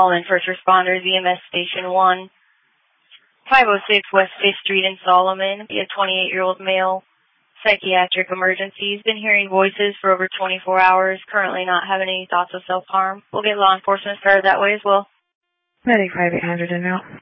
All in first responders, EMS Station 1. 506 West 5th Street in Solomon. Be a 28-year-old male. Psychiatric emergency. He's been hearing voices for over 24 hours. Currently not having any thoughts of self-harm. We'll get law enforcement started that way as well. Medic 5800 in now.